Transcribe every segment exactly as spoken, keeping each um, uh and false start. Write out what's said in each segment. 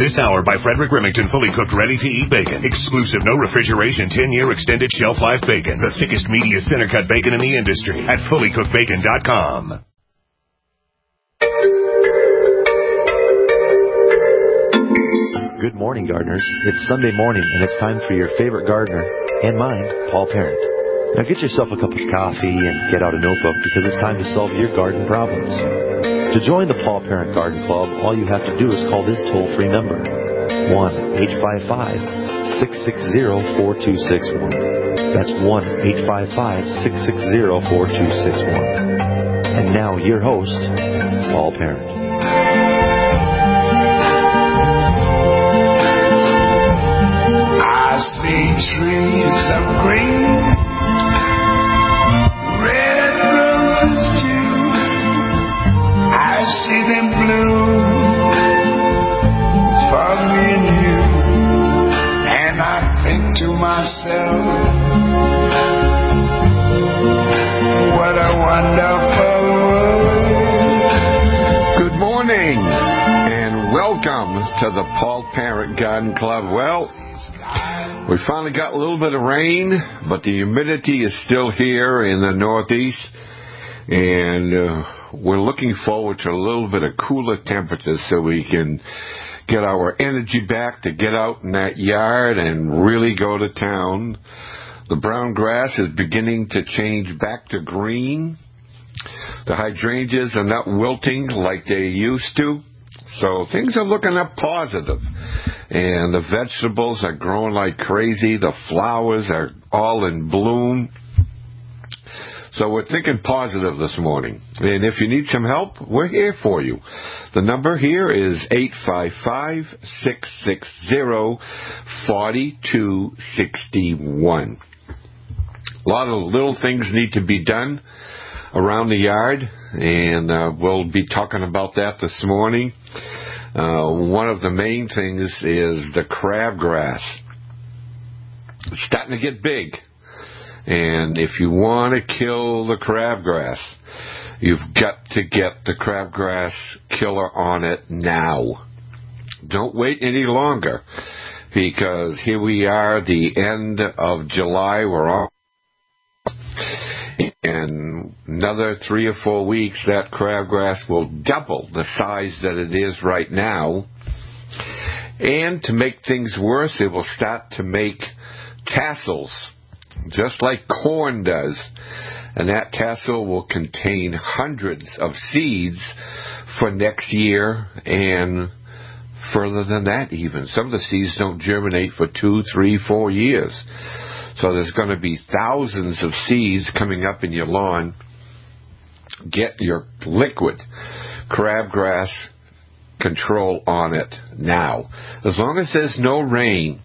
This hour by Frederick Remington, fully cooked, ready-to-eat bacon. Exclusive, no refrigeration, ten-year extended shelf life bacon. The thickest, meatiest center-cut bacon in the industry at fully cooked bacon dot com. Good morning, gardeners. It's Sunday morning, and it's time for your favorite gardener, and mine, Paul Parent. Now get yourself a cup of coffee and get out a notebook because it's time to solve your garden problems. To join the Paul Parent Garden Club, all you have to do is call this toll-free number, one eight five five, six six zero, four two six one. That's one eight five five, six six zero, four two six one. And now your host, Paul Parent. I see trees of green, red roses too. I see them bloom for me and you. And I think to myself, what a wonderful world. Good morning and welcome to the Paul Parent Garden Club. Well, we finally got a little bit of rain, but the humidity is still here in the Northeast, and uh, we're looking forward to a little bit of cooler temperatures so we can get our energy back to get out in that yard and really go to town. The brown grass is beginning to change back to green. The hydrangeas are not wilting like they used to. So things are looking up positive, and the vegetables are growing like crazy. The flowers are all in bloom. So we're thinking positive this morning. And if you need some help, we're here for you. The number here is eight five five, six six zero, four two six one. A lot of little things need to be done around the yard, and uh, we'll be talking about that this morning. Uh, one of the main things is the crabgrass. It's starting to get big, and if you want to kill the crabgrass, you've got to get the crabgrass killer on it now. Don't wait any longer, because here we are, the end of July. We're on. In another three or four weeks, that crabgrass will double the size that it is right now. And to make things worse, it will start to make tassels, just like corn does. And that tassel will contain hundreds of seeds for next year and further than that even. Some of the seeds don't germinate for two, three, four years. So there's going to be thousands of seeds coming up in your lawn. Get your liquid crabgrass control on it now. As long as there's no rain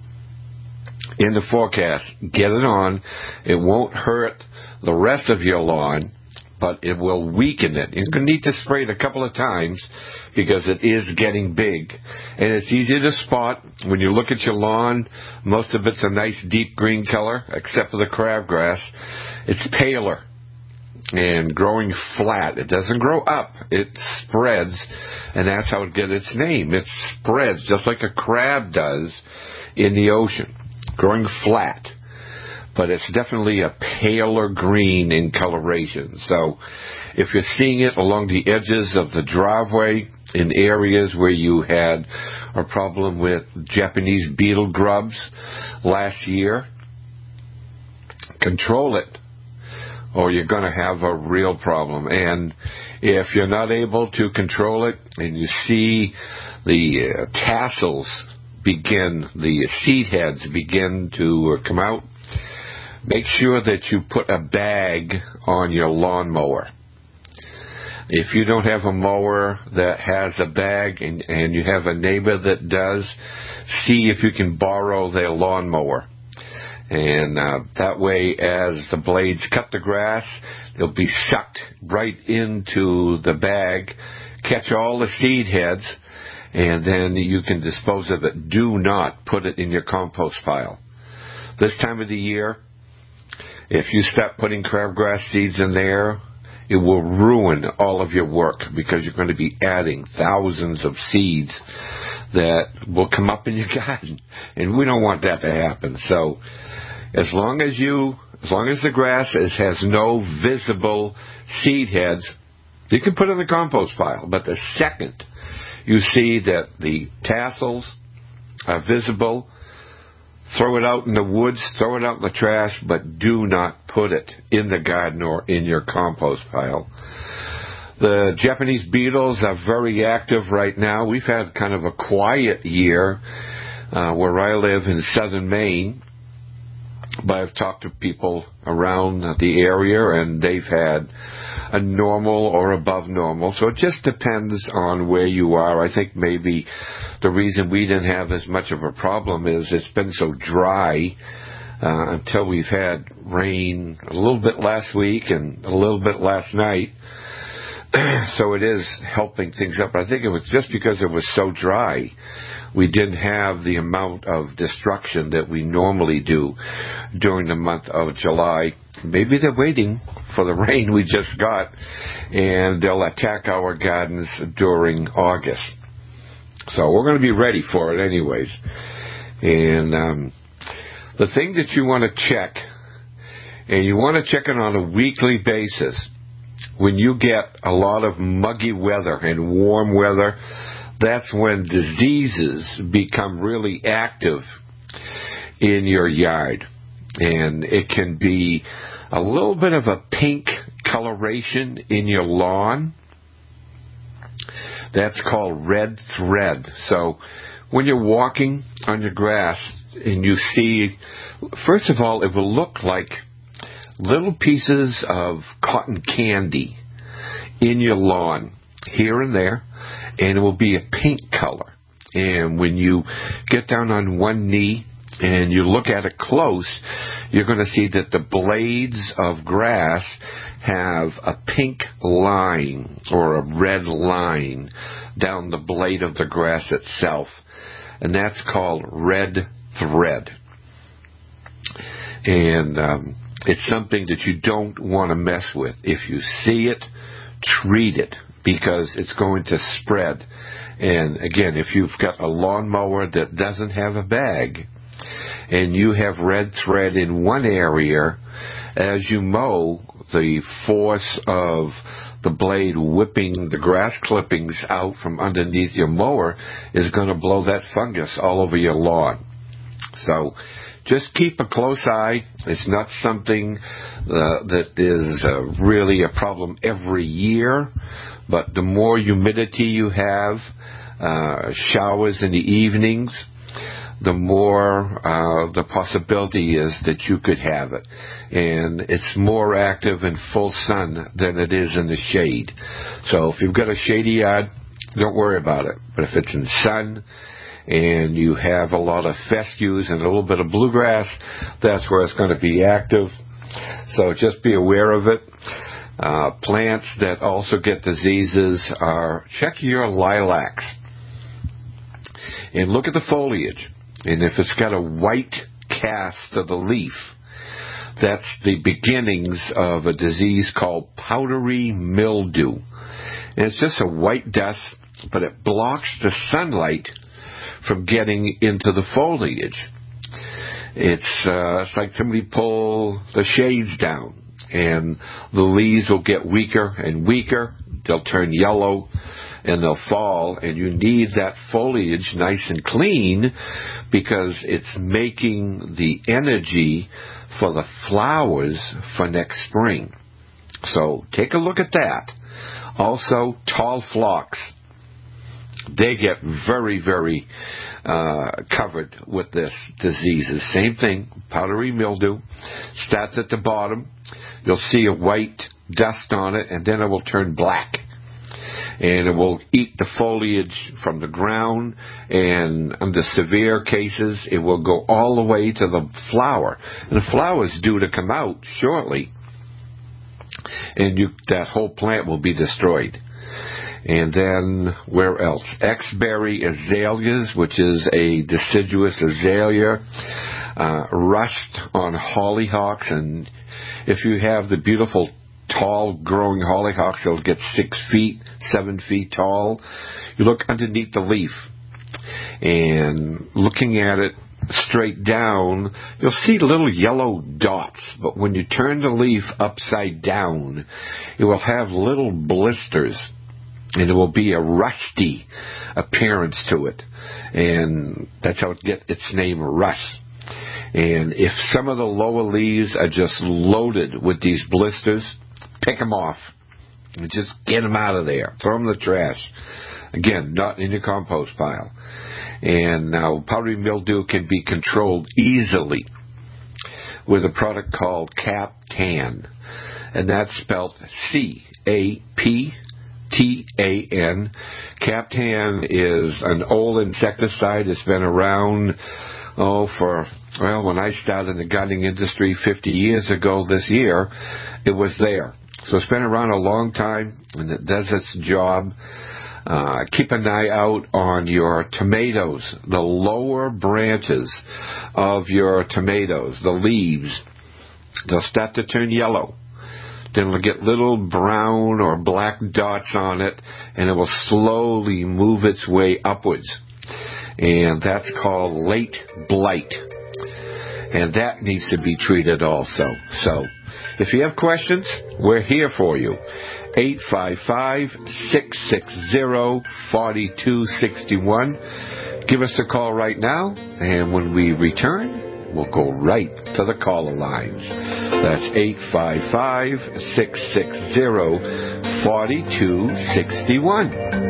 in the forecast, get it on. It won't hurt the rest of your lawn, but it will weaken it. You're going to need to spray it a couple of times because it is getting big. And it's easy to spot. When you look at your lawn, most of it's a nice deep green color, except for the crabgrass. It's paler and growing flat. It doesn't grow up. It spreads, and that's how it gets its name. It spreads just like a crab does in the ocean, growing flat. But it's definitely a paler green in coloration. So if you're seeing it along the edges of the driveway in areas where you had a problem with Japanese beetle grubs last year, control it, or you're going to have a real problem. And if you're not able to control it and you see the uh, tassels begin, the seed heads begin to uh, come out, make sure that you put a bag on your lawnmower. If you don't have a mower that has a bag and, and you have a neighbor that does, see if you can borrow their lawnmower. And uh, that way, as the blades cut the grass, they'll be sucked right into the bag, catch all the seed heads, and then you can dispose of it. Do not put it in your compost pile. This time of the year, if you start putting crabgrass seeds in there, it will ruin all of your work because you're going to be adding thousands of seeds that will come up in your garden. And we don't want that to happen. So as long as you, as long as the grass is, has no visible seed heads, you can put it in the compost pile. But the second you see that the tassels are visible, throw it out in the woods, throw it out in the trash, but do not put it in the garden or in your compost pile. The Japanese beetles are very active right now. We've had kind of a quiet year uh, where I live in southern Maine, but I've talked to people around the area, and they've had a normal or above normal. So it just depends on where you are. I think maybe the reason we didn't have as much of a problem is it's been so dry uh, until we've had rain a little bit last week and a little bit last night. So it is helping things up. But I think it was just because it was so dry. We didn't have the amount of destruction that we normally do during the month of July. Maybe they're waiting for the rain we just got, and they'll attack our gardens during August. So we're going to be ready for it anyways. And um, the thing that you want to check, and you want to check it on a weekly basis, when you get a lot of muggy weather and warm weather, that's when diseases become really active in your yard. And it can be a little bit of a pink coloration in your lawn. That's called red thread. So when you're walking on your grass and you see, first of all, it will look like little pieces of cotton candy in your lawn here and there, and it will be a pink color. And when you get down on one knee and you look at it close, you're going to see that the blades of grass have a pink line or a red line down the blade of the grass itself. And that's called red thread. And um, it's something that you don't want to mess with. If you see it, treat it, because it's going to spread. And again, if you've got a lawnmower that doesn't have a bag, and you have red thread in one area, as you mow, the force of the blade whipping the grass clippings out from underneath your mower is going to blow that fungus all over your lawn. So just keep a close eye. It's not something uh, that is uh, really a problem every year, but the more humidity you have, uh, showers in the evenings, the more uh, the possibility is that you could have it. And it's more active in full sun than it is in the shade. So if you've got a shady yard, don't worry about it. But if it's in sun and you have a lot of fescues and a little bit of bluegrass, that's where it's going to be active. So just be aware of it. Uh, plants that also get diseases are, check your lilacs and look at the foliage. And if it's got a white cast to the leaf, that's the beginnings of a disease called powdery mildew. And it's just a white dust, but it blocks the sunlight from getting into the foliage. It's, uh, it's like somebody pull the shades down, and the leaves will get weaker and weaker. They'll turn yellow, and they'll fall, and you need that foliage nice and clean because it's making the energy for the flowers for next spring. So take a look at that. Also, tall phlox. They get very, very uh, covered with this disease. Same thing, powdery mildew. Starts at the bottom. You'll see a white dust on it, and then it will turn black. And it will eat the foliage from the ground, and under severe cases, it will go all the way to the flower. And the flower is due to come out shortly, and you, that whole plant will be destroyed. And then, where else? X-berry azaleas, which is a deciduous azalea. Uh, rust on hollyhocks, and if you have the beautiful tall growing hollyhocks, they'll get six feet, seven feet tall. You look underneath the leaf, And looking at it straight down, you'll see little yellow dots, but when you turn the leaf upside down, it will have little blisters, and it will be a rusty appearance to it, and that's how it gets its name, rust. And if some of the lower leaves are just loaded with these blisters, pick them off and just get them out of there. Throw them in the trash. Again, not in your compost pile. And now powdery mildew can be controlled easily with a product called Captan, and that's spelled C A P T A N. Captan is an old insecticide. It's been around, oh, for, well, when I started in the gardening industry fifty years ago this year, it was there. So it's been around a long time, and it does its job. Uh, keep an eye out on your tomatoes, the lower branches of your tomatoes, the leaves. They'll start to turn yellow. Then it'll get little brown or black dots on it, and it will slowly move its way upwards. And that's called late blight. And that needs to be treated also. So, if you have questions, we're here for you. eight five five, six six zero, four two six one. Give us a call right now, and when we return, we'll go right to the caller lines. That's eight five five, six six zero, four two six one.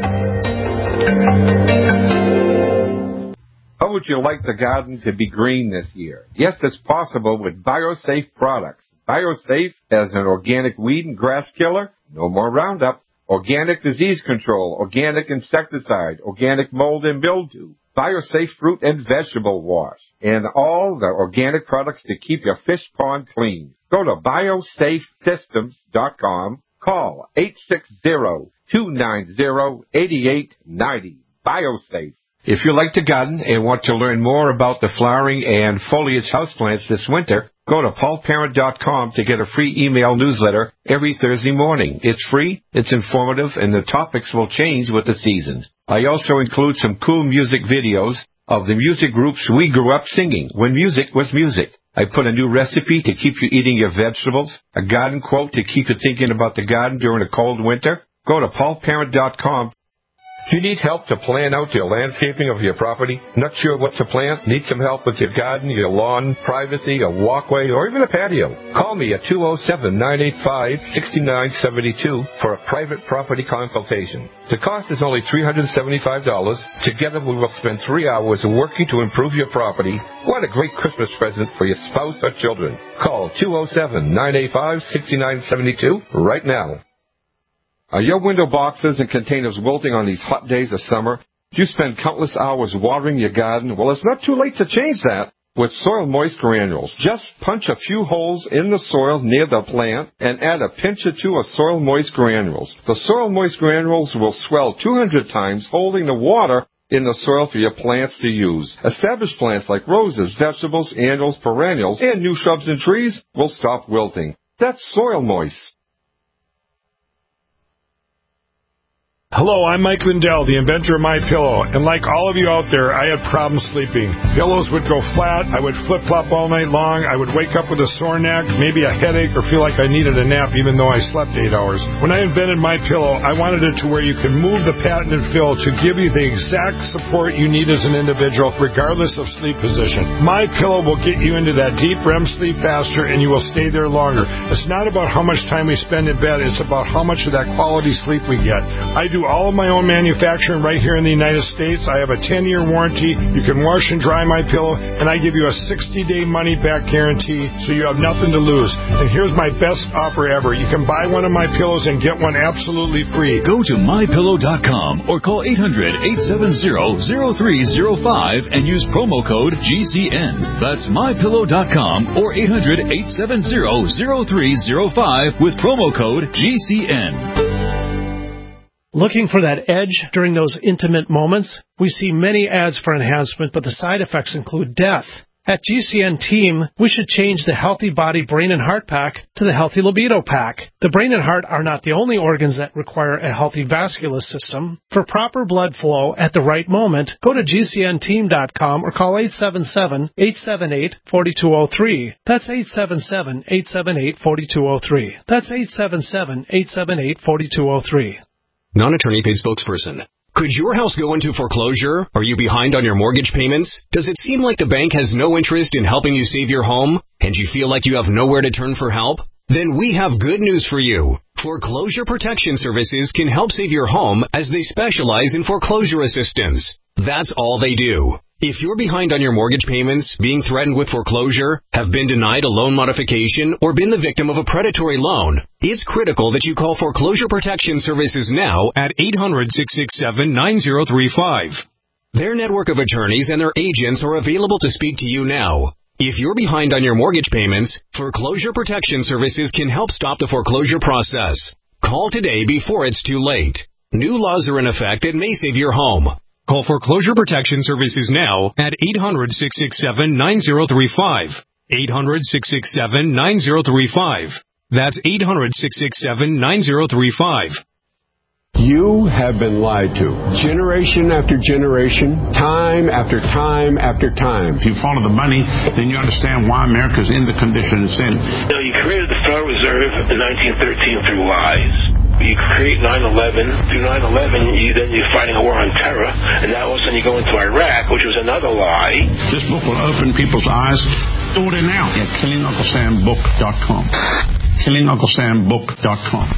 How would you like the garden to be green this year? Yes, it's possible with BioSafe products. BioSafe has an organic weed and grass killer, no more Roundup, organic disease control, organic insecticide, organic mold and mildew, BioSafe fruit and vegetable wash, and all the organic products to keep your fish pond clean. Go to biosafe systems dot com, call eight six zero, two nine zero, eight eight nine zero. BioSafe. If you like to garden and want to learn more about the flowering and foliage houseplants this winter, go to paul parent dot com to get a free email newsletter every Thursday morning. It's free, it's informative, and the topics will change with the seasons. I also include some cool music videos of the music groups we grew up singing when music was music. I put a new recipe to keep you eating your vegetables, a garden quote to keep you thinking about the garden during a cold winter. Go to paul parent dot com. Do you need help to plan out your landscaping of your property? Not sure what to plant? Need some help with your garden, your lawn, privacy, a walkway, or even a patio? Call me at two oh seven, nine eight five, six nine seven two for a private property consultation. The cost is only three hundred seventy-five dollars. Together we will spend three hours working to improve your property. What a great Christmas present for your spouse or children. Call two oh seven, nine eight five, six nine seven two right now. Are your window boxes and containers wilting on these hot days of summer? Do you spend countless hours watering your garden? Well, it's not too late to change that with Soil Moist Granules. Just punch a few holes in the soil near the plant and add a pinch or two of Soil Moist Granules. The Soil Moist Granules will swell two hundred times, holding the water in the soil for your plants to use. Established plants like roses, vegetables, annuals, perennials, and new shrubs and trees will stop wilting. That's Soil Moist. Hello, I'm Mike Lindell, the inventor of MyPillow, and like all of you out there, I had problems sleeping. Pillows would go flat, I would flip-flop all night long, I would wake up with a sore neck, maybe a headache, or feel like I needed a nap even though I slept eight hours. When I invented MyPillow, I wanted it to where you can move the patented fill to give you the exact support you need as an individual, regardless of sleep position. MyPillow will get you into that deep R E M sleep faster, and you will stay there longer. It's not about how much time we spend in bed, it's about how much of that quality sleep we get. I do all of my own manufacturing right here in the United States. I have a ten-year warranty. You can wash and dry my pillow, and I give you a sixty-day money-back guarantee, so you have nothing to lose. And here's my best offer ever. You can buy one of my pillows and get one absolutely free. Go to my pillow dot com or call eight hundred, eight seven zero, zero three zero five and use promo code G C N. That's my pillow dot com or eight hundred, eight seven zero, zero three zero five with promo code G C N. Looking for that edge during those intimate moments? We see many ads for enhancement, but the side effects include death. At G C N Team, we should change the Healthy Body, Brain, and Heart Pack to the Healthy Libido Pack. The brain and heart are not the only organs that require a healthy vascular system. For proper blood flow at the right moment, go to G C N team dot com or call eight seven seven, eight seven eight, four two zero three. That's eight seven seven, eight seven eight, four two zero three. That's eight seven seven, eight seven eight, four two zero three. Non-attorney paid spokesperson. Could your house go into foreclosure? Are you behind on your mortgage payments? Does it seem like the bank has no interest in helping you save your home? And you feel like you have nowhere to turn for help? Then we have good news for you. Foreclosure Protection Services can help save your home as they specialize in foreclosure assistance. That's all they do. If you're behind on your mortgage payments, being threatened with foreclosure, have been denied a loan modification, or been the victim of a predatory loan, it's critical that you call Foreclosure Protection Services now at eight hundred, six six seven, nine zero three five. Their network of attorneys and their agents are available to speak to you now. If you're behind on your mortgage payments, Foreclosure Protection Services can help stop the foreclosure process. Call today before it's too late. New laws are in effect that may save your home. Call Foreclosure Protection Services now at eight hundred, six six seven, nine zero three five. eight hundred, six six seven, nine zero three five. That's eight hundred, six six seven, nine zero three five. You have been lied to. Generation after generation, time after time after time. If you follow the money, then you understand why America's in the condition it's in. You know, you created the Federal Reserve in nineteen thirteen through lies. You create nine eleven. Through nine eleven, you, then you're fighting a war on terror, and now all of a sudden you go into Iraq, which was another lie. This book will open people's eyes. Order now at killing uncle sam book dot com. killing uncle sam book dot com.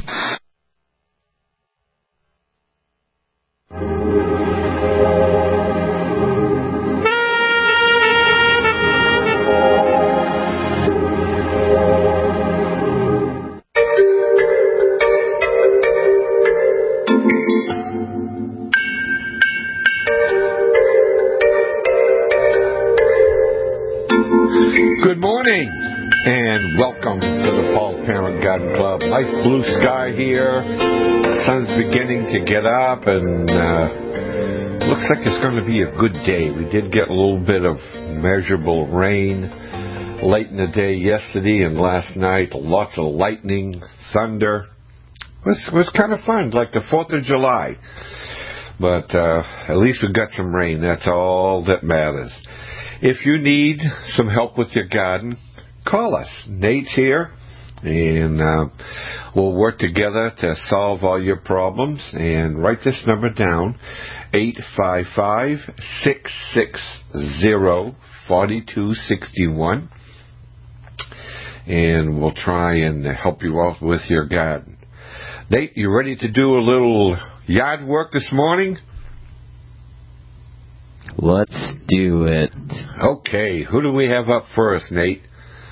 Good morning, and welcome to the Paul Parent Garden Club. Nice blue sky here. The sun's beginning to get up, and uh, looks like it's going to be a good day. We did get a little bit of measurable rain late in the day yesterday and last night. Lots of lightning, thunder. It was, was kind of fun, like the fourth of July. But uh, at least we got some rain. That's all that matters. If you need some help with your garden, call us. Nate's here, and uh, we'll work together to solve all your problems. And write this number down, eight five five, six six zero, four two six one. And we'll try and help you out with your garden. Nate, you ready to do a little yard work this morning? Let's do it. Okay, who do we have up first, Nate?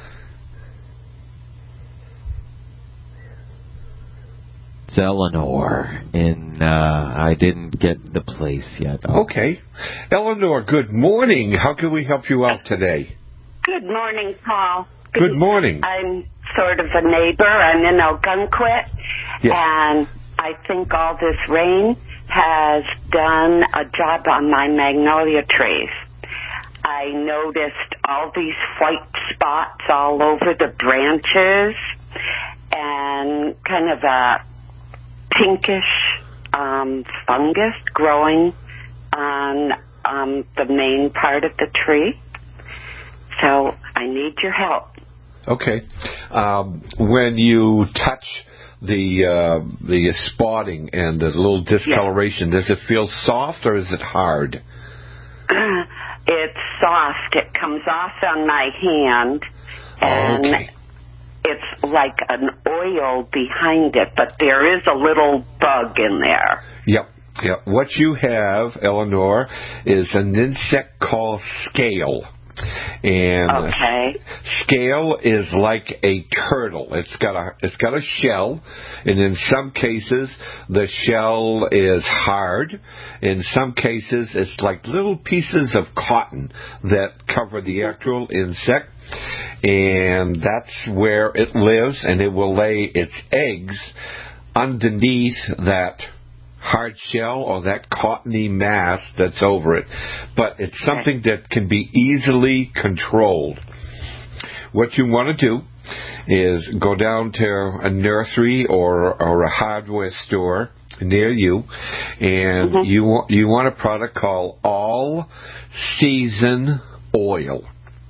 It's Eleanor, and uh, I didn't get the place yet. Oh. Okay. Eleanor, good morning. How can we help you out today? Good morning, Paul. Good morning. I'm sort of a neighbor. I'm in Ogunquit, yes. And I think all this rain has done a job on my magnolia trees. I noticed all these white spots all over the branches and kind of a pinkish um, fungus growing on um, the main part of the tree. So I need your help. Okay. Um, when you touch the uh, the spotting and there's a little discoloration, yes. Does it feel soft or is it hard? It's soft. It comes off on my hand, and okay. It's like an oil behind it, but there is a little bug in there. Yep. Yep. What you have, Eleanor, is an insect called scale. And okay. Scale is like a turtle. It's got a it's got a shell, and in some cases the shell is hard. In some cases it's like little pieces of cotton that cover the actual insect, and that's where it lives, and it will lay its eggs underneath that hard shell or that cottony mass that's over it, but it's something that can be easily controlled. What you want to do is go down to a nursery or, or a hardware store near you, and mm-hmm. you want you want a product called All Season Oil.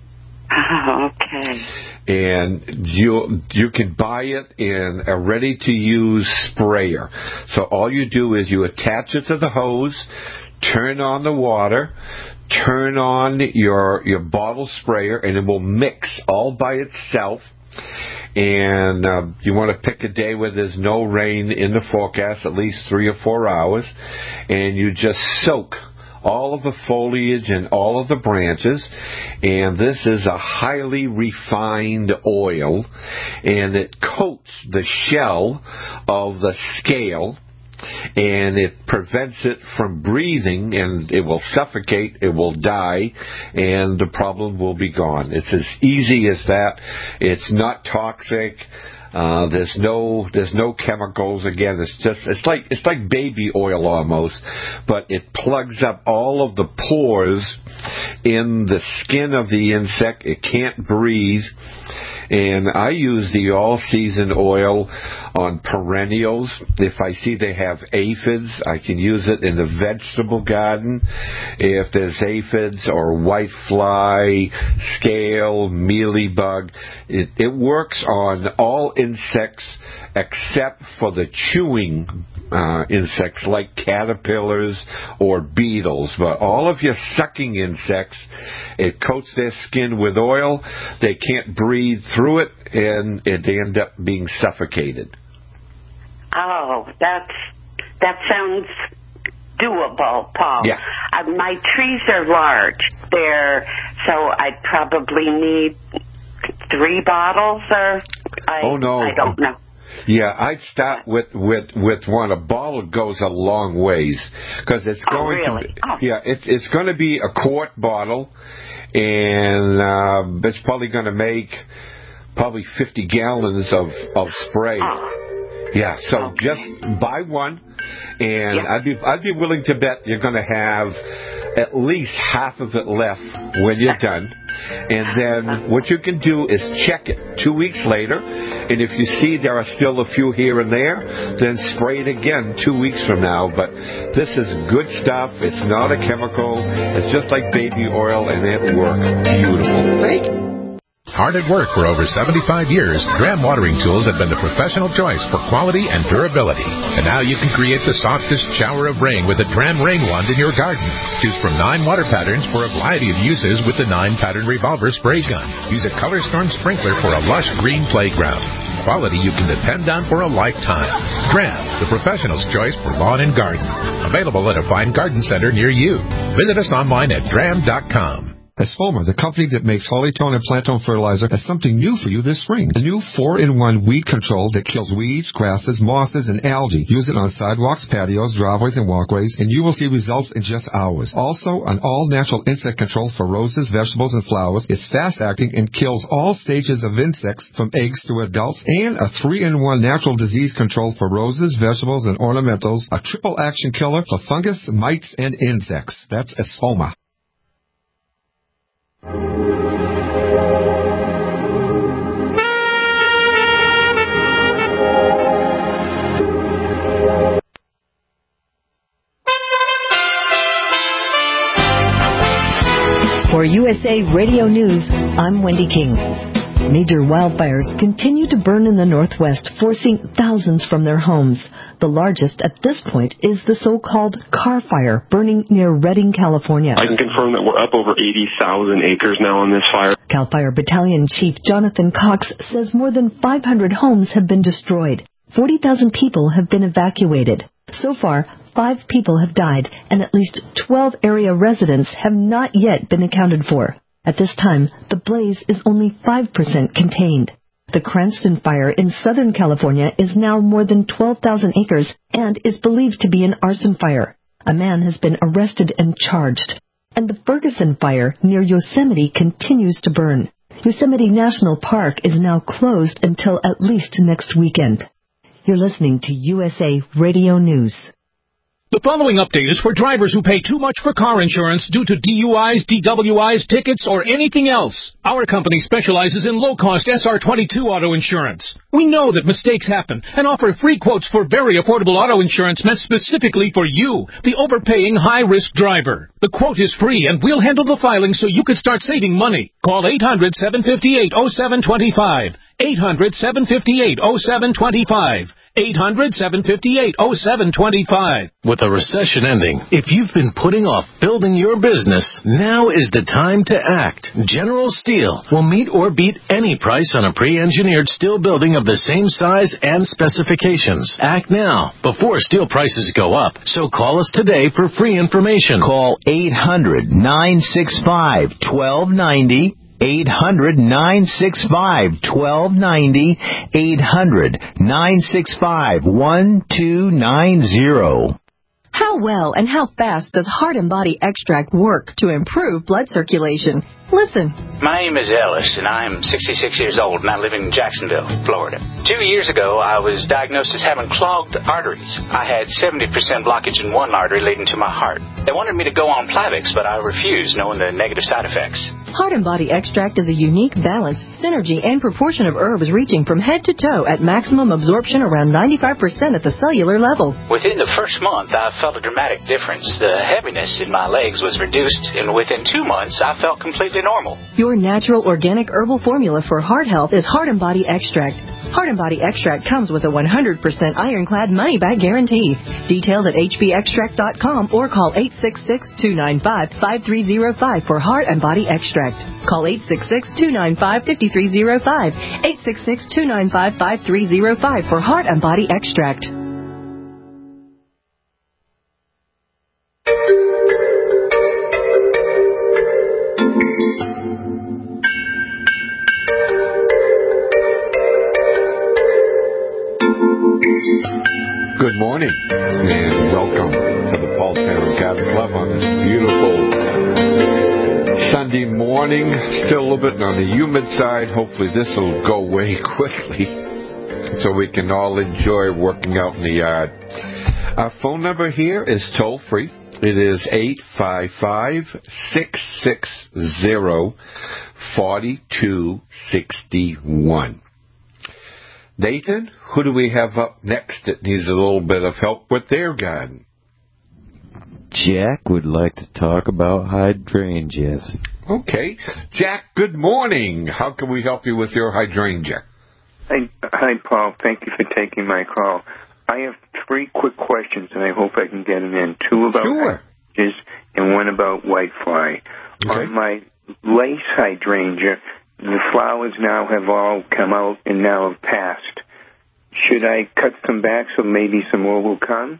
Oh, okay. And you you can buy it in a ready-to-use sprayer. So all you do is you attach it to the hose, turn on the water, turn on your your bottle sprayer, and it will mix all by itself. And uh, you want to pick a day where there's no rain in the forecast, at least three or four hours, and you just soak all of the foliage and all of the branches. And this is a highly refined oil, and it coats the shell of the scale, and it prevents it from breathing, and it will suffocate, it will die, and the problem will be gone. It's as easy as that. It's not toxic. Uh, there's no there's no chemicals. Again, it's just it's like it's like baby oil almost, but it plugs up all of the pores in the skin of the insect. It can't breathe. And I use the all-season oil on perennials. If I see they have aphids, I can use it in the vegetable garden. If there's aphids or white fly, scale, mealybug, it, it works on all insects except for the chewing uh, insects like caterpillars or beetles. But all of your sucking insects, it coats their skin with oil. They can't breathe through it, and it, they end up being suffocated. Oh, that's that sounds doable, Paul. Yeah. Uh, my trees are large. They're so I'd probably need three bottles, or I, oh no, I don't know. Yeah, I'd start with, with, with one. A bottle goes a long ways because it's oh, going really? to be, oh. yeah, it's it's going to be a quart bottle, and uh, it's probably going to make probably fifty gallons of of spray. Oh. Yeah, so okay. just buy one, and yeah. I'd be I'd be willing to bet you're going to have at least half of it left when you're done. And then what you can do is check it two weeks later, and if you see there are still a few here and there, then spray it again two weeks from now. But this is good stuff. It's not a chemical. It's just like baby oil, and it works beautiful. Thank you. Hard at work for over seventy-five years, Dram watering tools have been the professional choice for quality and durability. And now you can create the softest shower of rain with a Dram rain wand in your garden. Choose from nine water patterns for a variety of uses with the nine pattern revolver spray gun. Use a Color Storm sprinkler for a lush green playground. Quality you can depend on for a lifetime. Dram, the professional's choice for lawn and garden. Available at a fine garden center near you. Visit us online at dram dot com. Espoma, the company that makes Hollytone and Plantone fertilizer, has something new for you this spring. A new four in one weed control that kills weeds, grasses, mosses, and algae. Use it on sidewalks, patios, driveways, and walkways, and you will see results in just hours. Also, an all-natural insect control for roses, vegetables, and flowers. It's fast-acting and kills all stages of insects from eggs to adults. And a three in one natural disease control for roses, vegetables, and ornamentals. A triple-action killer for fungus, mites, and insects. That's Espoma. For U S A Radio News, I'm Wendy King. Major wildfires continue to burn in the Northwest, forcing thousands from their homes. The largest at this point is the so-called Carr Fire, burning near Redding, California. I can confirm that we're up over eighty thousand acres now on this fire. CAL FIRE Battalion Chief Jonathan Cox says more than five hundred homes have been destroyed. forty thousand people have been evacuated. So far, five people have died, and at least twelve area residents have not yet been accounted for. At this time, the blaze is only five percent contained. The Cranston Fire in Southern California is now more than twelve thousand acres and is believed to be an arson fire. A man has been arrested and charged. And the Ferguson Fire near Yosemite continues to burn. Yosemite National Park is now closed until at least next weekend. You're listening to U S A Radio News. The following update is for drivers who pay too much for car insurance due to D U Is, D W Is, tickets, or anything else. Our company specializes in low-cost S R twenty-two auto insurance. We know that mistakes happen and offer free quotes for very affordable auto insurance meant specifically for you, the overpaying high-risk driver. The quote is free, and we'll handle the filing so you can start saving money. Call eight hundred, seven five eight, oh seven two five. eight hundred, seven five eight, oh seven two five. eight hundred, seven five eight, oh seven two five. With a recession ending, if you've been putting off building your business, now is the time to act. General Steel will meet or beat any price on a pre-engineered steel building of the same size and specifications. Act now, before steel prices go up. So call us today for free information. Call eight hundred, nine six five, one two nine zero. eight hundred, nine six five, one two nine zero. eight hundred, nine six five, one two nine zero. How well and how fast does Heart and Body Extract work to improve blood circulation? Listen. My name is Ellis, and I'm sixty-six years old, and I live in Jacksonville, Florida. Two years ago, I was diagnosed as having clogged arteries. I had seventy percent blockage in one artery leading to my heart. They wanted me to go on Plavix, but I refused, knowing the negative side effects. Heart and Body Extract is a unique balance, synergy, and proportion of herbs reaching from head to toe at maximum absorption around ninety-five percent at the cellular level. Within the first month, I felt a dramatic difference. The heaviness in my legs was reduced, and within two months, I felt completely normal. Your natural organic herbal formula for heart health is Heart and Body Extract. Heart and Body Extract comes with a one hundred percent ironclad money-back guarantee. Details at h b extract dot com or call eight six six, two nine five, five three zero five for Heart and Body Extract. Call eight six six, two nine five, five three zero five, eight six six, two nine five, five three zero five for Heart and Body Extract. Good morning, and welcome to the Paul Parent Garden Club on this beautiful Sunday morning. Still a little bit on the humid side. Hopefully this will go away quickly so we can all enjoy working out in the yard. Our phone number here is toll-free. It is eight five five, six six zero, four two six one. Nathan, who do we have up next that needs a little bit of help with their garden? Jack would like to talk about hydrangeas. Okay. Jack, good morning. How can we help you with your hydrangea? Hi, hi, Paul. Thank you for taking my call. I have three quick questions, and I hope I can get them in. Two about sure. hydrangeas and one about whitefly. Okay. On my lace hydrangea, the flowers now have all come out and now have passed. Should I cut some back so maybe some more will come?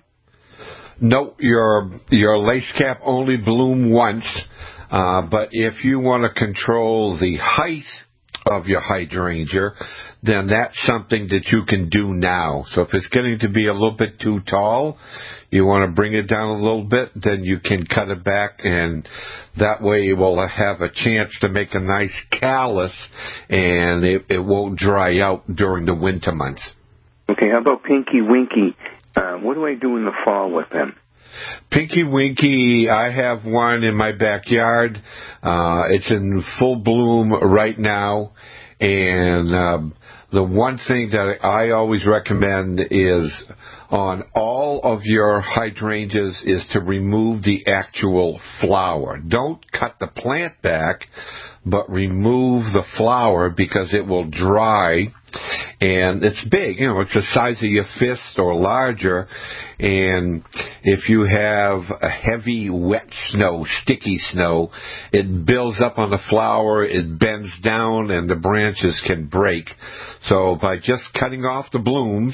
No, your your lace cap only bloom once, uh, but if you want to control the height of your hydrangea, then that's something that you can do now. So if it's getting to be a little bit too tall, you want to bring it down a little bit, then you can cut it back, and that way it will have a chance to make a nice callus, and it, it won't dry out during the winter months. Okay, how about Pinky Winky? Uh, what do I do in the fall with them? Pinky Winky, I have one in my backyard. Uh, it's in full bloom right now, and um, the one thing that I always recommend is on all of your hydrangeas is to remove the actual flower. Don't cut the plant back, but remove the flower because it will dry, and it's big. You know, it's the size of your fist or larger, and if you have a heavy, wet snow, sticky snow, it builds up on the flower, it bends down, and the branches can break. So by just cutting off the blooms,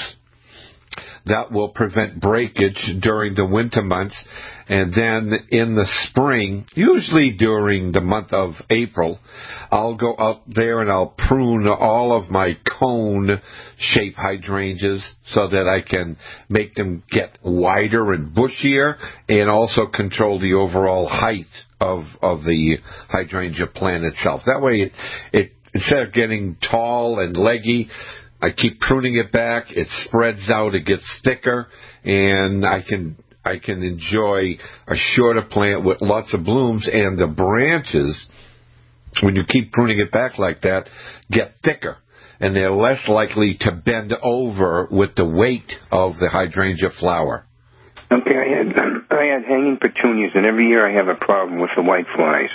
that will prevent breakage during the winter months. And then in the spring, usually during the month of April, I'll go out there and I'll prune all of my cone-shaped hydrangeas so that I can make them get wider and bushier and also control the overall height of, of the hydrangea plant itself. That way, it, it instead of getting tall and leggy, I keep pruning it back, it spreads out, it gets thicker, and I can I can enjoy a shorter plant with lots of blooms, and the branches, when you keep pruning it back like that, get thicker, and they're less likely to bend over with the weight of the hydrangea flower. Okay, I had I had hanging petunias, and every year I have a problem with the white flies.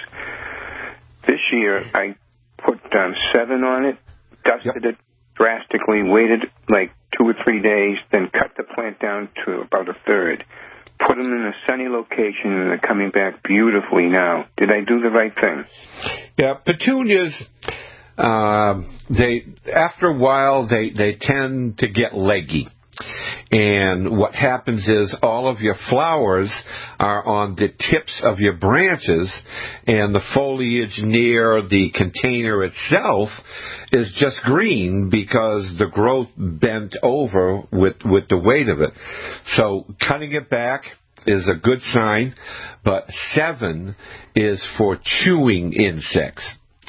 This year I put um, seven on it, dusted yep. it drastically, waited like two or three days, then cut the plant down to about a third. Put them in a sunny location, and they're coming back beautifully now. Did I do the right thing? Yeah, petunias, uh, they after a while, they, they tend to get leggy. And what happens is all of your flowers are on the tips of your branches, and the foliage near the container itself is just green because the growth bent over with, with the weight of it. So cutting it back is a good sign, but seven is for chewing insects.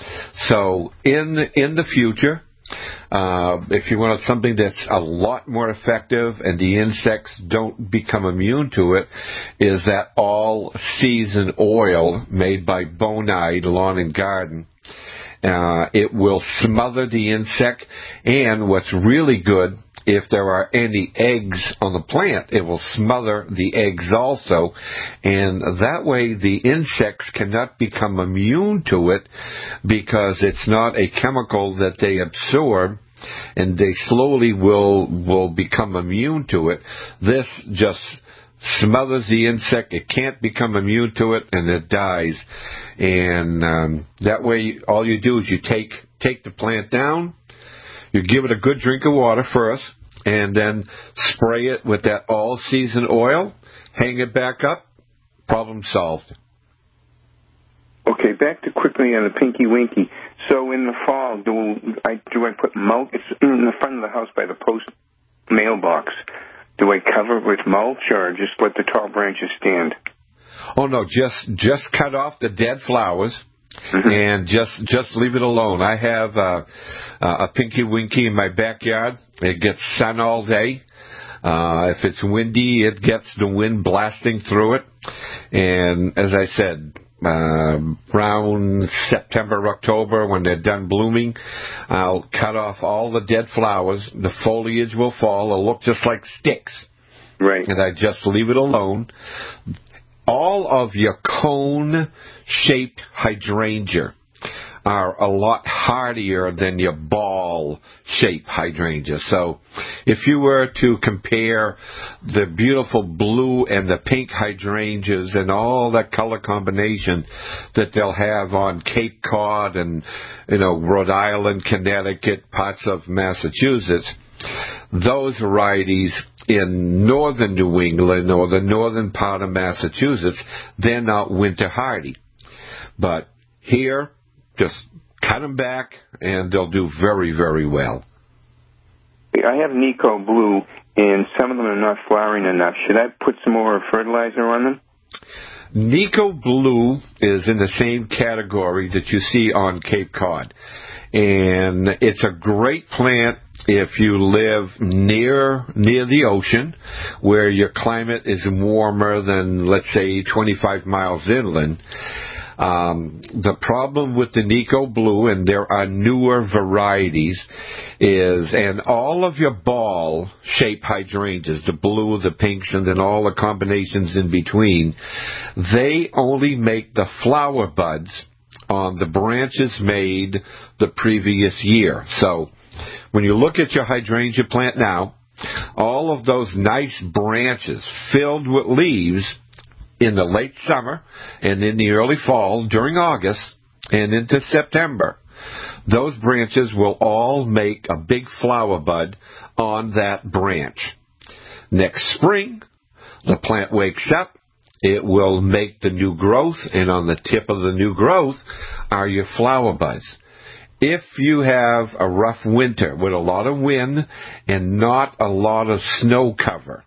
So in in the future, Uh, if you want something that's a lot more effective and the insects don't become immune to it, is that all-season oil made by Bonide Lawn and Garden. Uh, it will smother the insect, and what's really good, if there are any eggs on the plant, it will smother the eggs also, and that way the insects cannot become immune to it because it's not a chemical that they absorb, and they slowly will will become immune to it. This just smothers the insect. It can't become immune to it, and it dies. And um, that way, all you do is you take take the plant down, you give it a good drink of water first, and then spray it with that all-season oil, hang it back up, problem solved. Okay, back to quickly on the Pinky Winky. So in the fall, do I do I put mulch? It's in the front of the house by the post mailbox. Do I cover it with mulch or just let the tall branches stand? Oh no, just just cut off the dead flowers. Mm-hmm. And just just leave it alone. I have uh, uh, a Pinky Winky in my backyard. It gets sun all day. Uh, if it's windy, it gets the wind blasting through it. And as I said, uh, around September, October, when they're done blooming, I'll cut off all the dead flowers. The foliage will fall. It'll look just like sticks. Right. And I just leave it alone. All of your cone-shaped hydrangea are a lot hardier than your ball-shaped hydrangea. So if you were to compare the beautiful blue and the pink hydrangeas and all that color combination that they'll have on Cape Cod and, you know, Rhode Island, Connecticut, parts of Massachusetts, those varieties in northern New England or the northern part of Massachusetts, they're not winter hardy. But here, just cut them back, and they'll do very, very well. I have Nico Blue, and some of them are not flowering enough. Should I put some more fertilizer on them? Nico Blue is in the same category that you see on Cape Cod. And it's a great plant if you live near near the ocean, where your climate is warmer than, let's say, twenty-five miles inland. Um, the problem with the Nico Blue, and there are newer varieties, is, and all of your ball-shaped hydrangeas, the blue, the pinks, and then all the combinations in between, they only make the flower buds on the branches made the previous year. So when you look at your hydrangea plant now, all of those nice branches filled with leaves in the late summer and in the early fall during August and into September, those branches will all make a big flower bud on that branch. Next spring, the plant wakes up. It will make the new growth, and on the tip of the new growth are your flower buds. If you have a rough winter with a lot of wind and not a lot of snow cover,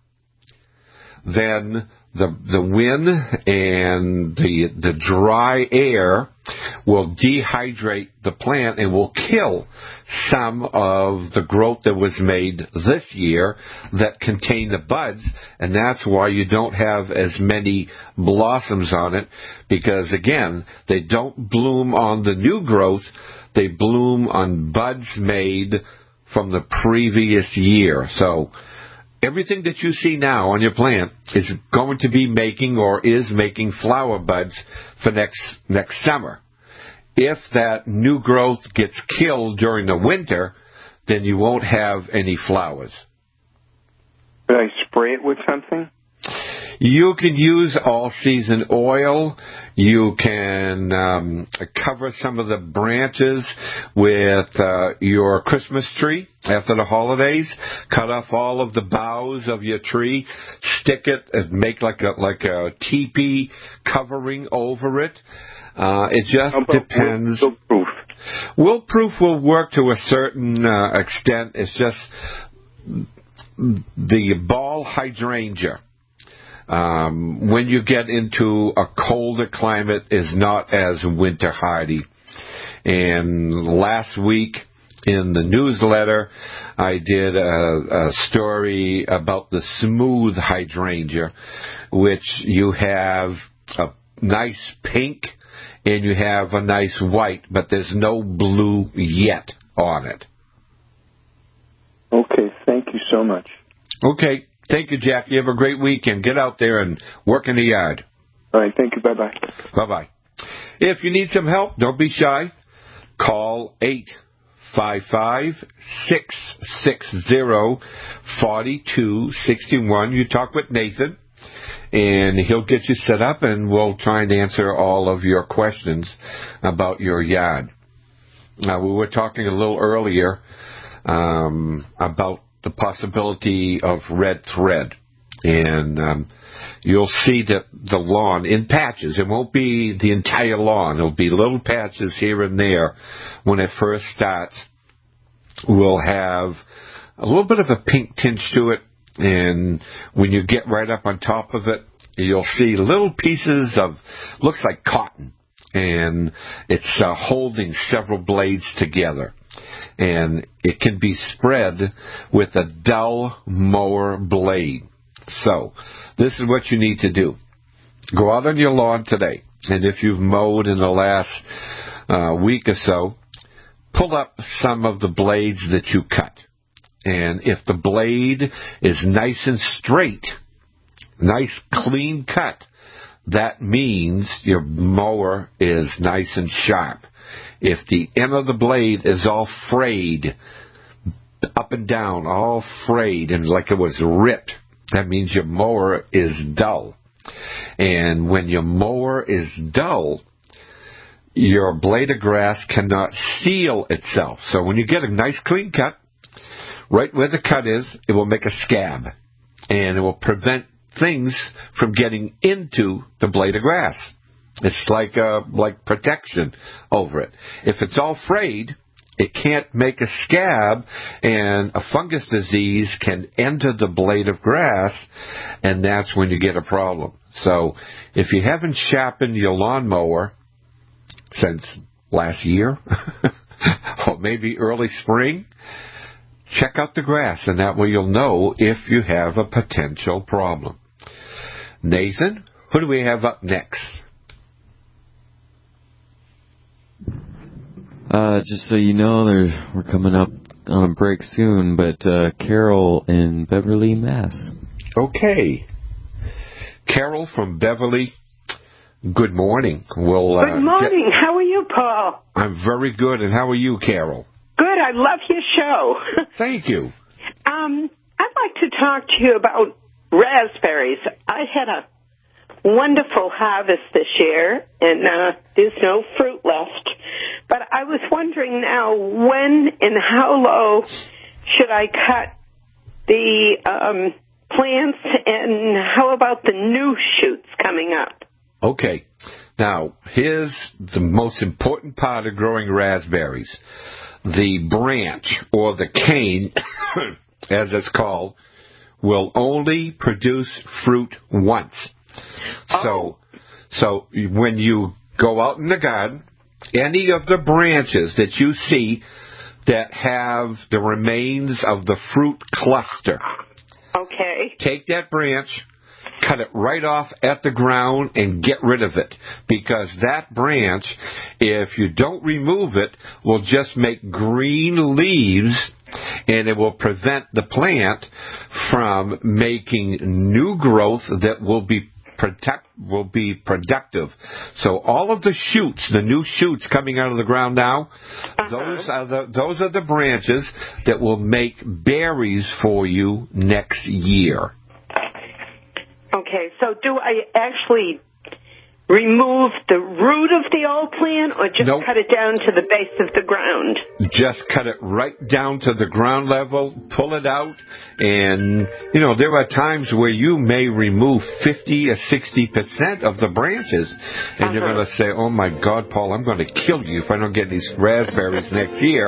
then the the wind and the the dry air will dehydrate the plant and will kill some of the growth that was made this year that contain the buds, and that's why you don't have as many blossoms on it, because, again, they don't bloom on the new growth, they bloom on buds made from the previous year. So everything that you see now on your plant is going to be making or is making flower buds for next next summer. If that new growth gets killed during the winter, then you won't have any flowers. Should I spray it with something? You can use all-season oil. You can um, cover some of the branches with uh, your Christmas tree after the holidays. Cut off all of the boughs of your tree. Stick it and make like a like a teepee covering over it. Uh, it just depends. Wilt-proof? Wilt-proof will work to a certain uh, extent. It's just the ball hydrangea. Um, when you get into a colder climate, is not as winter hardy. And last week in the newsletter, I did a, a story about the smooth hydrangea, which you have a nice pink and you have a nice white, but there's no blue yet on it. Okay, thank you so much. Okay. Thank you, Jack. You have a great weekend. Get out there and work in the yard. All right. Thank you. Bye-bye. Bye-bye. If you need some help, don't be shy. Call eight five five, six six zero, four two six one. You talk with Nathan, and he'll get you set up, and we'll try and answer all of your questions about your yard. Now, we were talking a little earlier um, about the possibility of red thread. And um, you'll see that the lawn in patches, it won't be the entire lawn, it'll be little patches here and there. When it first starts, will have a little bit of a pink tinge to it, and when you get right up on top of it, you'll see little pieces of, looks like cotton, and it's uh, holding several blades together. And it can be spread with a dull mower blade. So, this is what you need to do. Go out on your lawn today, and if you've mowed in the last uh, week or so, pull up some of the blades that you cut. And if the blade is nice and straight, nice clean cut, that means your mower is nice and sharp. If the end of the blade is all frayed, up and down, all frayed, and like it was ripped, that means your mower is dull. And when your mower is dull, your blade of grass cannot seal itself. So when you get a nice clean cut, right where the cut is, it will make a scab. And it will prevent things from getting into the blade of grass. It's like uh, like protection over it. If it's all frayed, it can't make a scab, and a fungus disease can enter the blade of grass, and that's when you get a problem. So if you haven't sharpened your lawnmower since last year, or maybe early spring, check out the grass, and that way you'll know if you have a potential problem. Nathan, who do we have up next? Uh, just so you know, there, we're coming up on a break soon, but uh, Carol in Beverly, Mass. Okay. Carol from Beverly, good morning. We'll, uh, good morning. Get... How are you, Paul? I'm very good, and how are you, Carol? Good. I love your show. Thank you. Um, I'd like to talk to you about raspberries. I had a wonderful harvest this year, and uh, there's no fruit left. But I was wondering now, when and how low should I cut the um, plants, and how about the new shoots coming up? Okay. Now, here's the most important part of growing raspberries. The branch, or the cane, as it's called, will only produce fruit once. So, so when you go out in the garden any of the branches that you see that have the remains of the fruit cluster. Okay. Take that branch, cut it right off at the ground, and get rid of it. Because that branch, if you don't remove it, will just make green leaves, and it will prevent the plant from making new growth that will be protect will be productive. So all of the shoots, the new shoots coming out of the ground now, uh-huh. those are the those are the branches that will make berries for you next year. Okay, so do I actually remove the root of the old plant, or just nope. cut it down to the base of the ground? Just cut it right down to the ground level, pull it out, and, you know, there are times where you may remove fifty or sixty percent of the branches, and uh-huh. you're going to say, oh, my God, Paul, I'm going to kill you if I don't get these raspberries next year.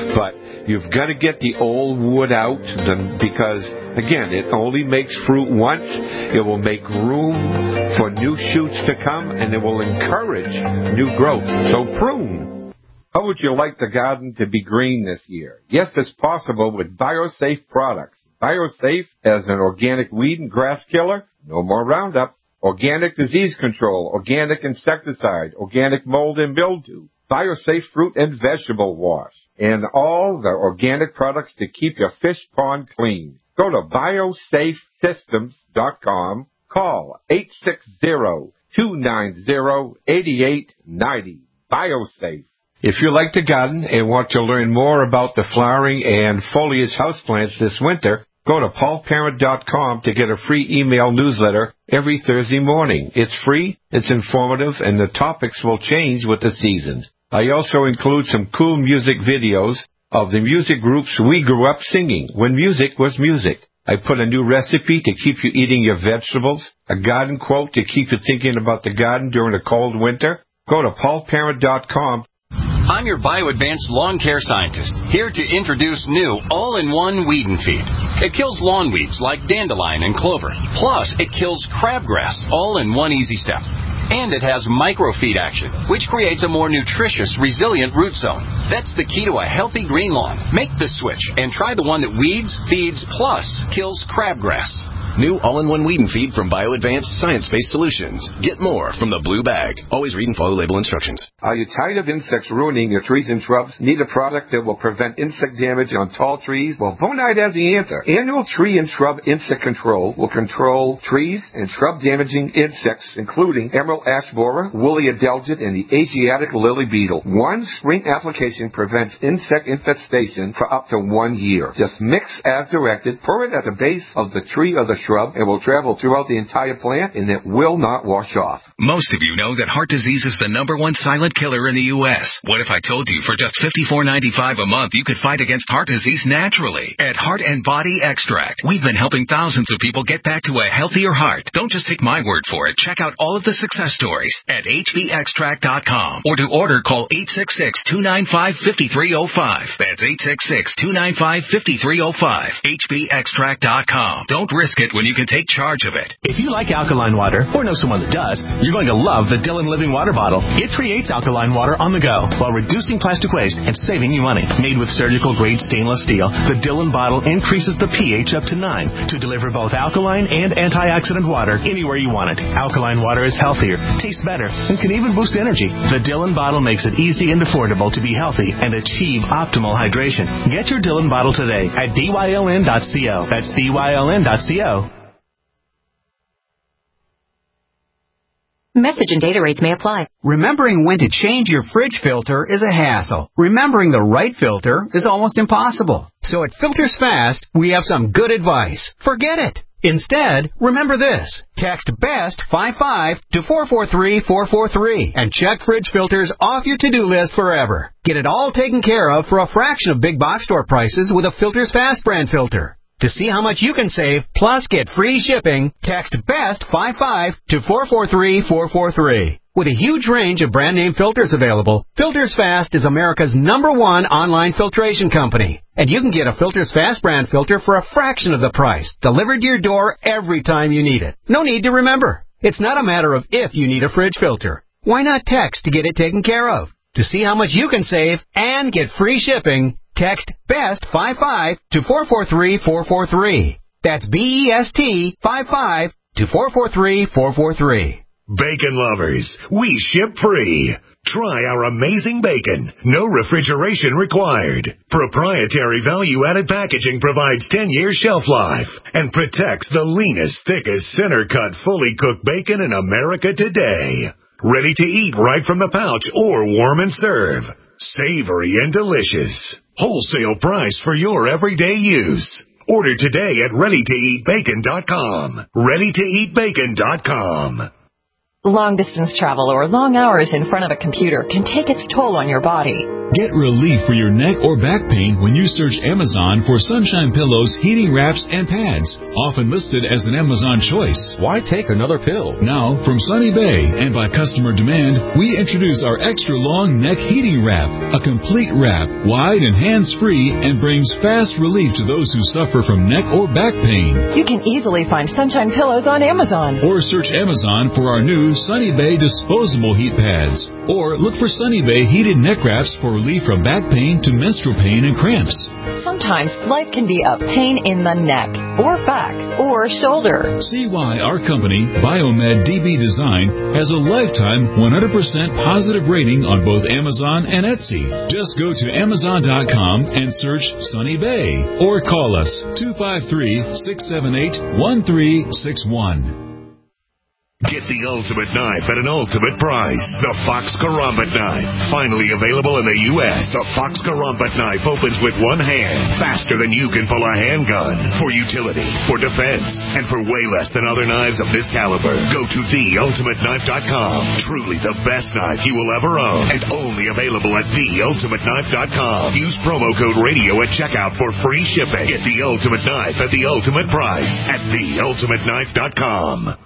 But you've got to get the old wood out, because, again, it only makes fruit once. It will make room for new shoots to come, and it will encourage new growth. So prune. How would you like the garden to be green this year? Yes, it's possible with BioSafe products. BioSafe as an organic weed and grass killer, no more Roundup. Organic disease control, organic insecticide, organic mold and mildew. BioSafe fruit and vegetable wash, and all the organic products to keep your fish pond clean. Go to biosafe systems dot com. Call eight six zero, two nine zero, eight eight nine zero. BioSafe. If you like to garden and want to learn more about the flowering and foliage houseplants this winter, go to paul parent dot com to get a free email newsletter every Thursday morning. It's free, it's informative, and the topics will change with the seasons. I also include some cool music videos of the music groups we grew up singing when music was music. I put a new recipe to keep you eating your vegetables, a garden quote to keep you thinking about the garden during a cold winter. Go to paul parent dot com. I'm your BioAdvanced lawn care scientist, here to introduce new all-in-one weed and feed. It kills lawn weeds like dandelion and clover. Plus, it kills crabgrass, all in one easy step. And it has microfeed action, which creates a more nutritious, resilient root zone. That's the key to a healthy green lawn. Make the switch and try the one that weeds, feeds, plus kills crabgrass. New all-in-one weed and feed from BioAdvanced Science-Based Solutions. Get more from the blue bag. Always read and follow label instructions. Are you tired of insects ruining your trees and shrubs? Need a product that will prevent insect damage on tall trees? Well, Bonide has the answer. Annual Tree and Shrub Insect Control will control trees and shrub-damaging insects, including emerald ash borer, woolly adelgid, and the Asiatic lily beetle. One spring application prevents insect infestation for up to one year. Just mix as directed, pour it at the base of the tree or the shrub. It will travel throughout the entire plant, and it will not wash off. Most of you know that heart disease is the number one silent killer in the U S What if I told you for just fifty-four ninety-five a month you could fight against heart disease naturally? At Heart and Body Extract, we've been helping thousands of people get back to a healthier heart. Don't just take my word for it. Check out all of the success stories at h b extract dot com, or to order, call eight six six, two nine five, five three zero five. That's eight six six, two nine five, five three zero five. h b extract dot com. Don't risk it when you can take charge of it. If you like alkaline water, or know someone that does, you're going to love the Dillon Living Water Bottle. It creates alkaline water on the go while reducing plastic waste and saving you money. Made with surgical-grade stainless steel, the Dillon bottle increases the pH up to nine to deliver both alkaline and antioxidant water anywhere you want it. Alkaline water is healthier, tastes better, and can even boost energy. The Dillon bottle makes it easy and affordable to be healthy and achieve optimal hydration. Get your Dillon bottle today at D Y L N dot co. That's D Y L N dot co. Message and data rates may apply. Remembering when to change your fridge filter is a hassle. Remembering the right filter is almost impossible. So at Filters Fast, we have some good advice. Forget it. Instead, remember this. Text BEST fifty-five to four four three, four four three and check fridge filters off your to-do list forever. Get it all taken care of for a fraction of big box store prices with a Filters Fast brand filter. To see how much you can save, plus get free shipping, text BEST fifty-five to four four three, four four three. With a huge range of brand name filters available, Filters Fast is America's number one online filtration company. And you can get a Filters Fast brand filter for a fraction of the price, delivered to your door every time you need it. No need to remember. It's not a matter of if you need a fridge filter. Why not text to get it taken care of? To see how much you can save and get free shipping, text BEST fifty-five to four four three four four three. That's B E S T fifty-five to four four three four four three. Bacon lovers, we ship free. Try our amazing bacon. No refrigeration required. Proprietary value-added packaging provides ten years shelf life and protects the leanest, thickest, center-cut, fully cooked bacon in America today. Ready to eat right from the pouch or warm and serve. Savory and delicious. Wholesale price for your everyday use. Order today at ready to eat bacon dot com. ready to eat bacon dot com. Long-distance travel or long hours in front of a computer can take its toll on your body. Get relief for your neck or back pain when you search Amazon for Sunshine Pillows, heating wraps, and pads, often listed as an Amazon choice. Why take another pill? Now, from Sunny Bay and by customer demand, we introduce our extra long neck heating wrap, a complete wrap, wide and hands-free, and brings fast relief to those who suffer from neck or back pain. You can easily find Sunshine Pillows on Amazon. Or search Amazon for our new Sunny Bay disposable heat pads. Or look for Sunny Bay heated neck wraps for relief from back pain to menstrual pain and cramps. Sometimes life can be a pain in the neck, or back, or shoulder. See why our company, Biomed D B Design, has a lifetime one hundred percent positive rating on both Amazon and Etsy. Just go to amazon dot com and search Sunny Bay, or call us two five three, six seven eight, one three six one. Get the ultimate knife at an ultimate price. The Fox Karambit Knife. Finally available in the U S The Fox Karambit Knife opens with one hand, faster than you can pull a handgun. For utility, for defense, and for way less than other knives of this caliber. Go to the ultimate knife dot com. Truly the best knife you will ever own. And only available at the ultimate knife dot com. Use promo code radio at checkout for free shipping. Get the ultimate knife at the ultimate price at the ultimate knife dot com.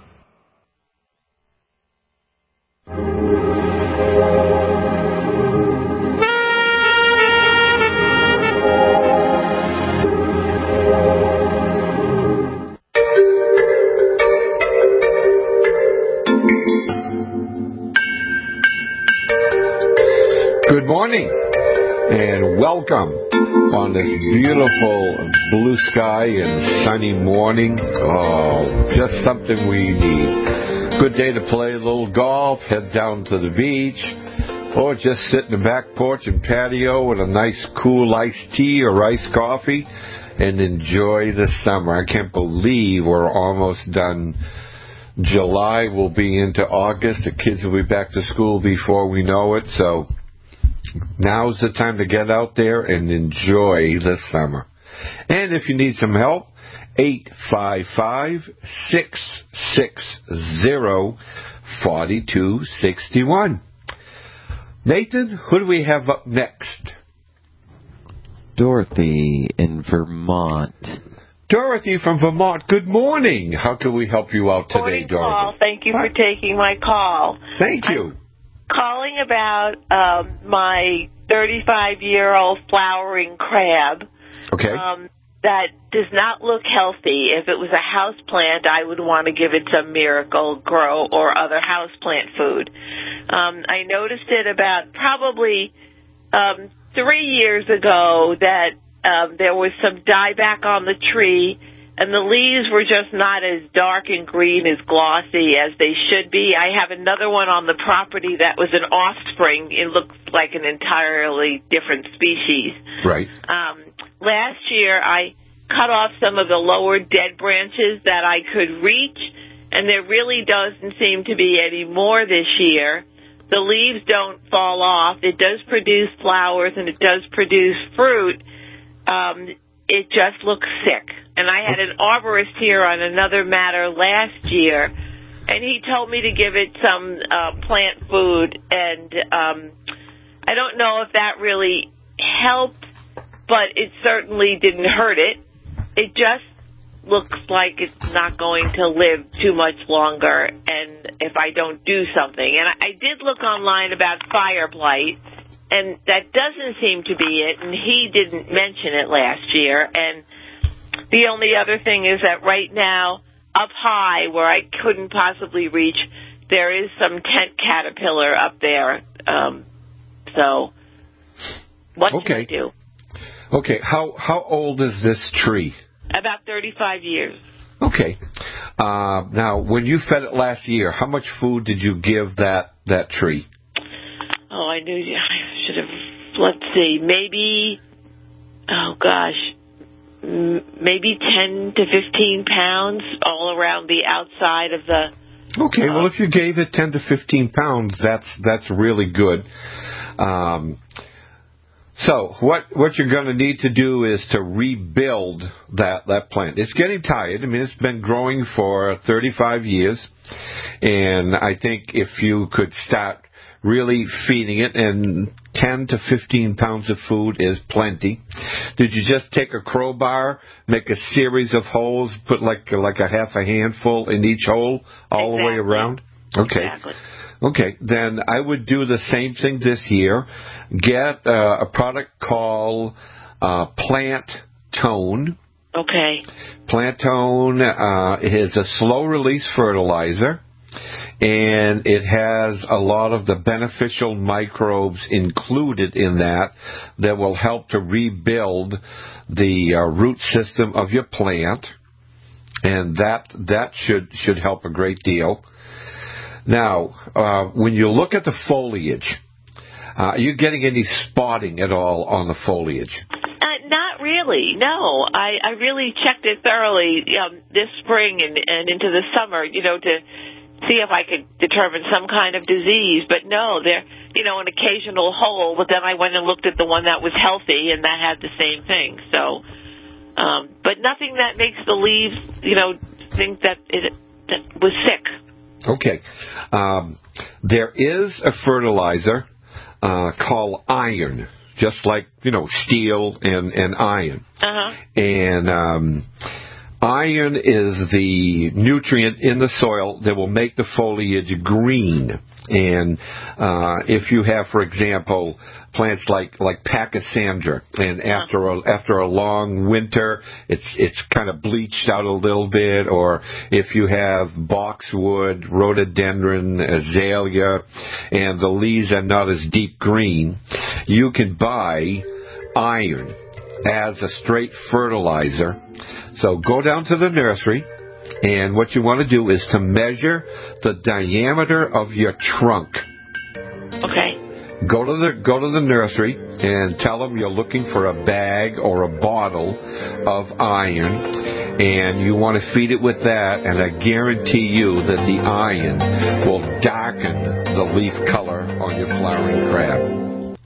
Good morning and welcome on this beautiful blue sky and sunny morning. Oh, just something we need. Good day to play a little golf, head down to the beach, or just sit in the back porch and patio with a nice cool iced tea or iced coffee and enjoy the summer. I can't believe we're almost done. July will be into August. The kids will be back to school before we know it, so now's the time to get out there and enjoy the summer. And if you need some help, eight five five, six six zero, four two six one. Nathan, who do we have up next? Dorothy in Vermont. Dorothy from Vermont, good morning. How can we help you out today, morning, Dorothy? Paul. Thank you for taking my call. Thank you. I'm calling about um, my thirty-five-year-old flowering crab. Okay. Um, that does not look healthy. If it was a house plant, I would want to give it some Miracle Grow or other house plant food. Um, I noticed it about probably um, three years ago that um, there was some dieback on the tree, and the leaves were just not as dark and green, as glossy as they should be. I have another one on the property that was an offspring. It looks like an entirely different species. Right. Um, last year, I cut off some of the lower dead branches that I could reach, and there really doesn't seem to be any more this year. The leaves don't fall off. It does produce flowers, and it does produce fruit. Um, it just looks sick. And I had an arborist here on another matter last year, and he told me to give it some uh, plant food, and um, I don't know if that really helped, but it certainly didn't hurt it. It just looks like it's not going to live too much longer, and if I don't do something. And I, I did look online about fire blight, and that doesn't seem to be it, and he didn't mention it last year. And the only other thing is that right now, up high, where I couldn't possibly reach, there is some tent caterpillar up there. Um, So, what okay. should I do? Okay. How how old is this tree? About thirty-five years. Okay. Uh, now, when you fed it last year, how much food did you give that that tree? Oh, I knew I should have. Let's see, maybe. Oh gosh, maybe ten to fifteen pounds all around the outside of the. Okay, uh, well, if you gave it ten to fifteen pounds, that's that's really good. Um, so what what you're going to need to do is to rebuild that that plant. It's getting tired. I mean, it's been growing for thirty-five years, and I think if you could start really feeding it, and ten to fifteen pounds of food is plenty. Did you just take a crowbar, make a series of holes, put like like a half a handful in each hole all exactly. the way around? Okay. Exactly. Okay, then I would do the same thing this year. Get uh, a product called uh, Plant Tone. Okay. Plant Tone uh, is a slow-release fertilizer, and it has a lot of the beneficial microbes included in that that will help to rebuild the uh, root system of your plant, and that that should should help a great deal. Now, uh, when you look at the foliage, uh, are you getting any spotting at all on the foliage? Uh, not really, no. I, I really checked it thoroughly um, this spring and, and into the summer, you know, to see if I could determine some kind of disease. But no, there, you know, an occasional hole. But then I went and looked at the one that was healthy, and that had the same thing. So, um, but nothing that makes the leaves, you know, think that it that was sick. Okay. Um, there is a fertilizer uh, called iron, just like, you know, steel and, and iron. Uh-huh. And um, iron is the nutrient in the soil that will make the foliage green. And uh, if you have, for example, plants like like Pachysandra, and after a, after a long winter, it's it's kind of bleached out a little bit, or if you have boxwood, rhododendron, azalea, and the leaves are not as deep green, you can buy iron as a straight fertilizer. So go down to the nursery. And what you want to do is to measure the diameter of your trunk. Okay. Go to the go to the nursery and tell them you're looking for a bag or a bottle of iron, and you want to feed it with that, and I guarantee you that the iron will darken the leaf color on your flowering crab.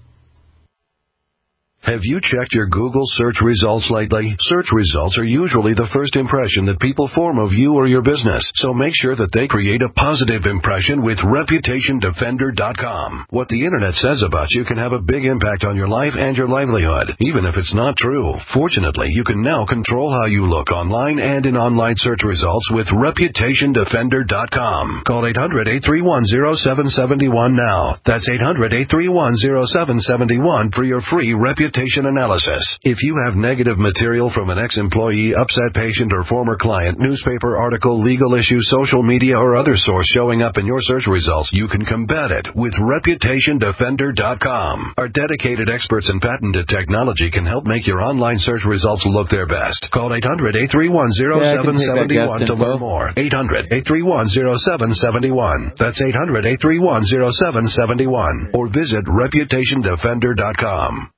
Have you checked your Google search results lately? Search results are usually the first impression that people form of you or your business, so make sure that they create a positive impression with Reputation Defender dot com. What the Internet says about you can have a big impact on your life and your livelihood, even if it's not true. Fortunately, you can now control how you look online and in online search results with Reputation Defender dot com. Call eight hundred, eight three one, zero seven seven one now. That's eight hundred, eight three one, zero seven seven one for your free Reputation analysis. If you have negative material from an ex-employee, upset patient, or former client, newspaper article, legal issue, social media, or other source showing up in your search results, you can combat it with Reputation Defender dot com. Our dedicated experts in patented technology can help make your online search results look their best. Call eight hundred, eight three one, zero seven seven one to learn more. eight hundred, eight three one, zero seven seven one. That's eight hundred, eight three one, zero seven seven one. Or visit Reputation Defender dot com.